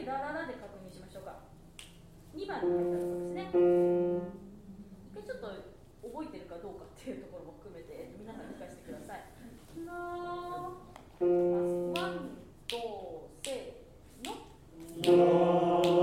回ラララで確認しましょうか。2番に入ったところですね。一回ちょっと覚えてるかどうかっていうところも含めて、皆さん理解してください。ラワン、ド、セの。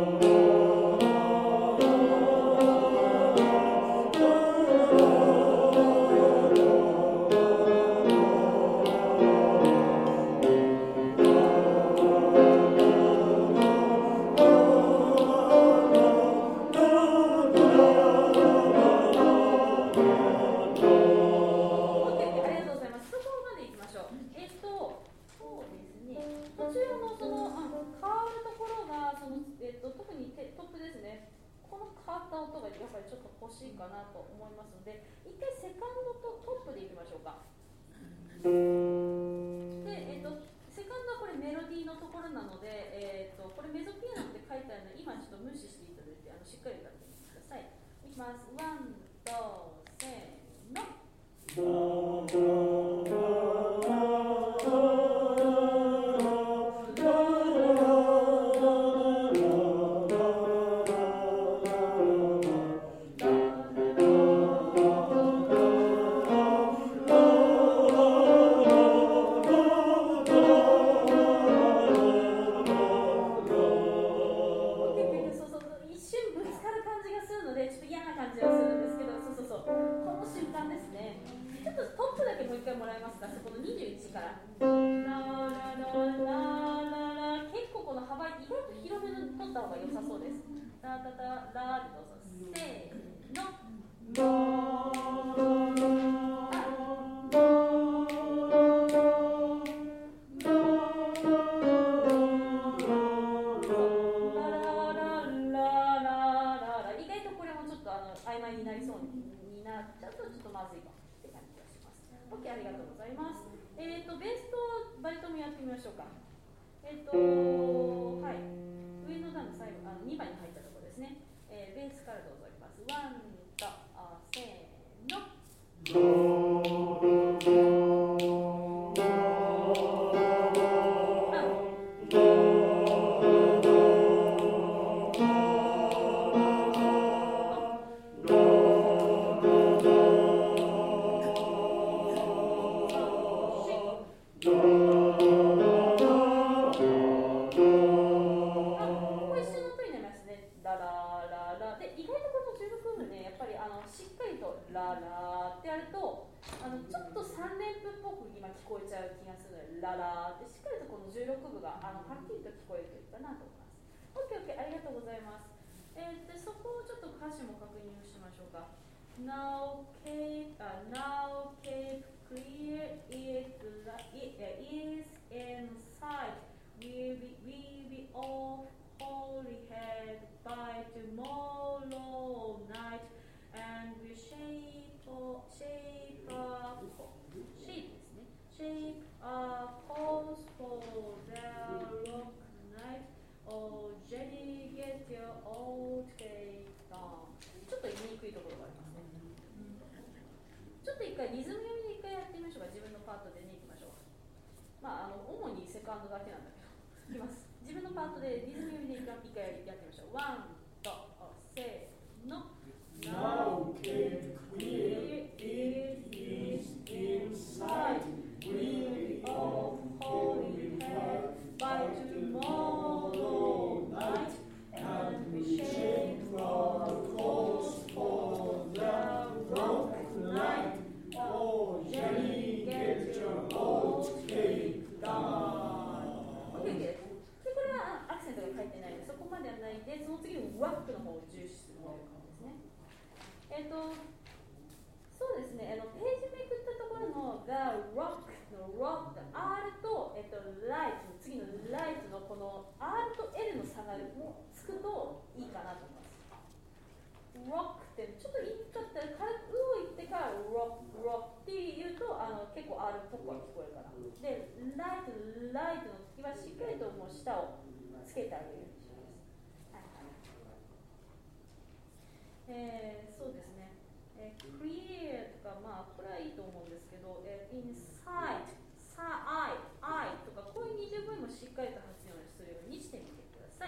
欲しいかなと思いますので、一回セカンドとトップでいきましょうか。で、セカンドはこれメロディーのところなので、これメゾピアノって書いてあるので、今ちょっと無視していただいて、しっかり歌ってみてください。いきます。ワン、ド、セの。そうですね。clear とか、まあ、これはいいと思うんですけど、inside、I とか、こういう二重母音もしっかりと発音するようにしてみてくだ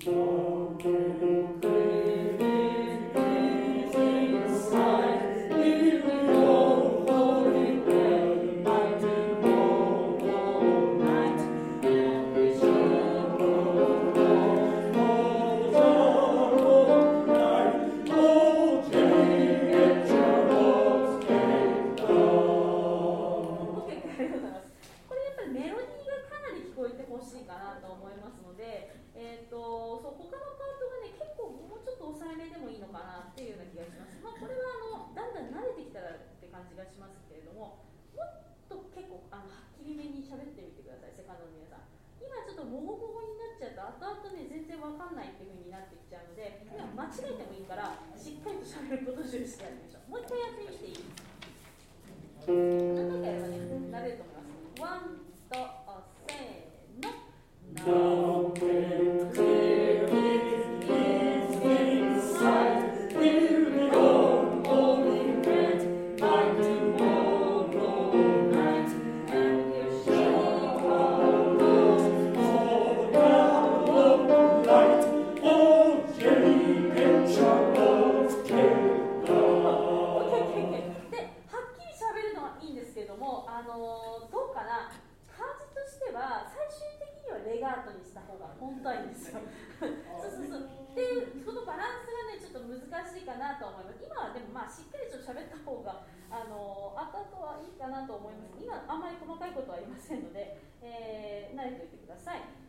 あんまり細かいことはありませんので、慣れておいてください。